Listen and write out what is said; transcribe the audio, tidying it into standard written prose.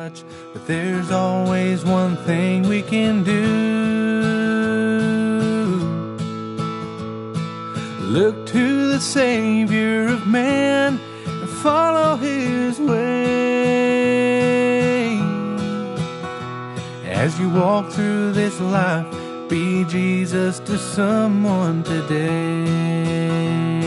much, but there's always one thing we can do. Look to the Savior of man and follow His way. As you walk through this life, be Jesus to someone today.